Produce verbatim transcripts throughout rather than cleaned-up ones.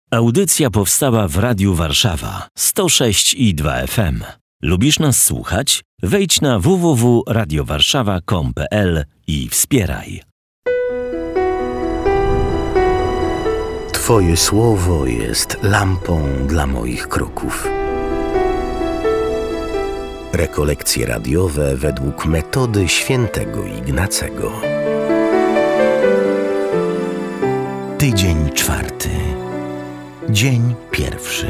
Audycja powstała w Radiu Warszawa sto sześć i dwa F M. Lubisz nas słuchać? Wejdź na w w w kropka radio warszawa kropka com kropka p l i wspieraj. Twoje słowo jest lampą dla moich kroków. Rekolekcje radiowe według metody świętego Ignacego. Tydzień czwarty. Dzień pierwszy.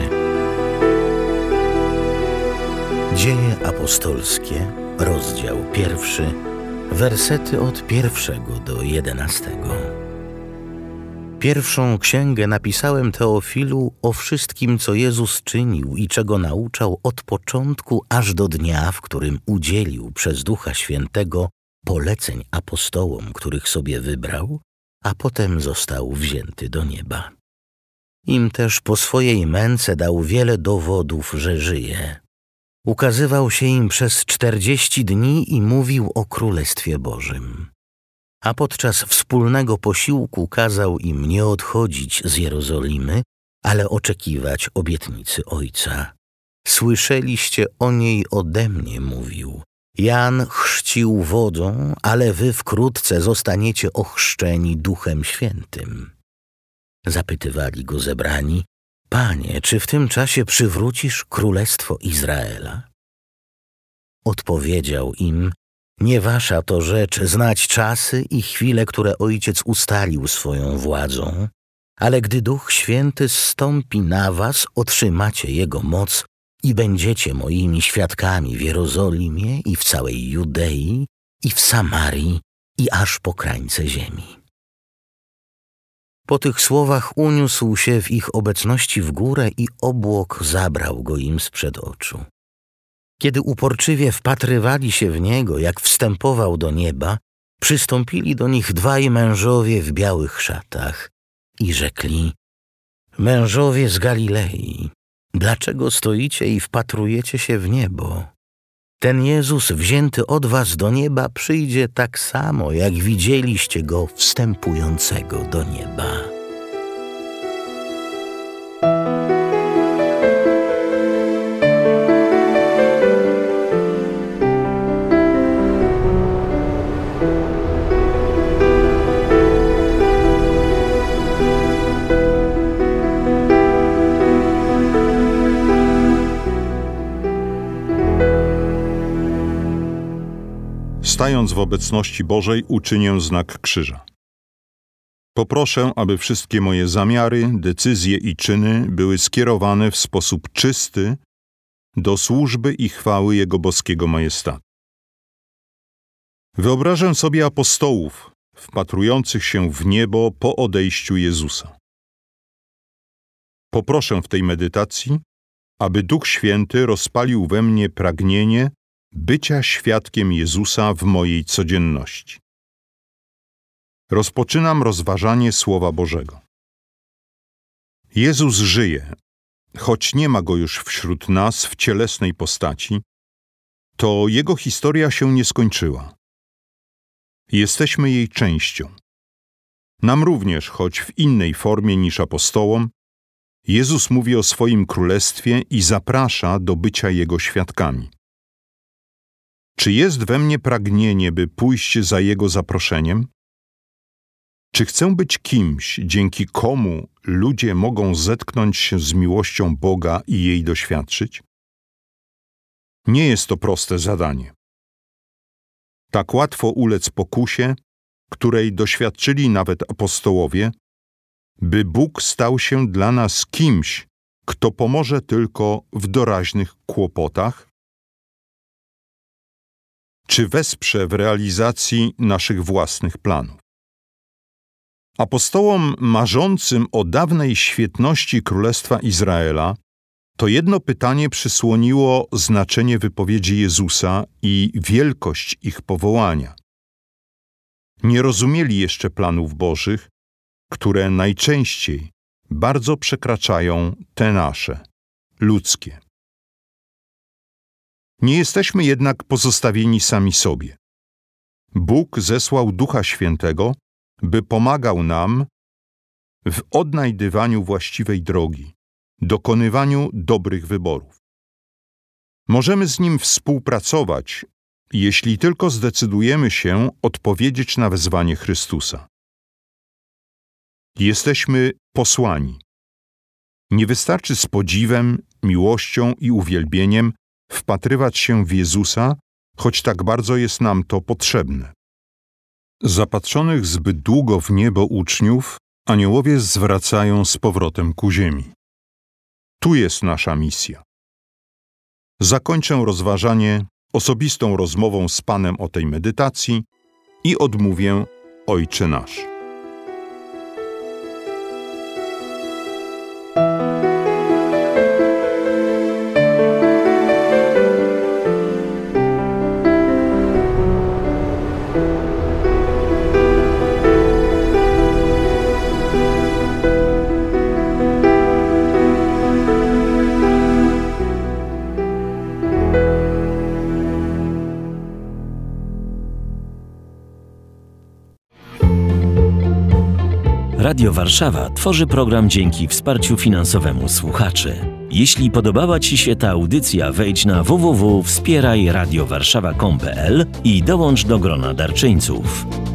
Dzieje apostolskie, rozdział pierwszy, wersety od pierwszego do jedenastego. Pierwszą księgę napisałem Teofilu o wszystkim, co Jezus czynił i czego nauczał od początku aż do dnia, w którym udzielił przez Ducha Świętego poleceń apostołom, których sobie wybrał, a potem został wzięty do nieba. Im też po swojej męce dał wiele dowodów, że żyje. Ukazywał się im przez czterdzieści dni i mówił o Królestwie Bożym. A podczas wspólnego posiłku kazał im nie odchodzić z Jerozolimy, ale oczekiwać obietnicy Ojca. Słyszeliście o niej ode mnie, mówił. Jan chrzcił wodą, ale wy wkrótce zostaniecie ochrzczeni Duchem Świętym. Zapytywali go zebrani: Panie, czy w tym czasie przywrócisz królestwo Izraela? Odpowiedział im: Nie wasza to rzecz znać czasy i chwile, które Ojciec ustalił swoją władzą, ale gdy Duch Święty zstąpi na was, otrzymacie Jego moc i będziecie moimi świadkami w Jerozolimie i w całej Judei i w Samarii i aż po krańce ziemi. Po tych słowach uniósł się w ich obecności w górę i obłok zabrał go im sprzed oczu. Kiedy uporczywie wpatrywali się w niego, jak wstępował do nieba, przystąpili do nich dwaj mężowie w białych szatach i rzekli: Mężowie z Galilei, dlaczego stoicie i wpatrujecie się w niebo? Ten Jezus wzięty od was do nieba przyjdzie tak samo, jak widzieliście Go wstępującego do nieba. Stając w obecności Bożej, uczynię znak krzyża. Poproszę, aby wszystkie moje zamiary, decyzje i czyny były skierowane w sposób czysty do służby i chwały Jego boskiego majestatu. Wyobrażę sobie apostołów wpatrujących się w niebo po odejściu Jezusa. Poproszę w tej medytacji, aby Duch Święty rozpalił we mnie pragnienie bycia świadkiem Jezusa w mojej codzienności. Rozpoczynam rozważanie Słowa Bożego. Jezus żyje, choć nie ma Go już wśród nas w cielesnej postaci, to Jego historia się nie skończyła. Jesteśmy jej częścią. Nam również, choć w innej formie niż apostołom, Jezus mówi o swoim królestwie i zaprasza do bycia Jego świadkami. Czy jest we mnie pragnienie, by pójść za Jego zaproszeniem? Czy chcę być kimś, dzięki komu ludzie mogą zetknąć się z miłością Boga i jej doświadczyć? Nie jest to proste zadanie. Tak łatwo ulec pokusie, której doświadczyli nawet apostołowie, by Bóg stał się dla nas kimś, kto pomoże tylko w doraźnych kłopotach, czy wesprze w realizacji naszych własnych planów. Apostołom marzącym o dawnej świetności Królestwa Izraela to jedno pytanie przysłoniło znaczenie wypowiedzi Jezusa i wielkość ich powołania. Nie rozumieli jeszcze planów Bożych, które najczęściej bardzo przekraczają te nasze, ludzkie. Nie jesteśmy jednak pozostawieni sami sobie. Bóg zesłał Ducha Świętego, by pomagał nam w odnajdywaniu właściwej drogi, dokonywaniu dobrych wyborów. Możemy z Nim współpracować, jeśli tylko zdecydujemy się odpowiedzieć na wezwanie Chrystusa. Jesteśmy posłani. Nie wystarczy z podziwem, miłością i uwielbieniem wpatrywać się w Jezusa, choć tak bardzo jest nam to potrzebne. Zapatrzonych zbyt długo w niebo uczniów aniołowie zwracają z powrotem ku ziemi. Tu jest nasza misja. Zakończę rozważanie osobistą rozmową z Panem o tej medytacji i odmówię Ojcze nasz. Radio Warszawa tworzy program dzięki wsparciu finansowemu słuchaczy. Jeśli podobała Ci się ta audycja, wejdź na w w w kropka wspieraj radio warszawa kropka com kropka p l i dołącz do grona darczyńców.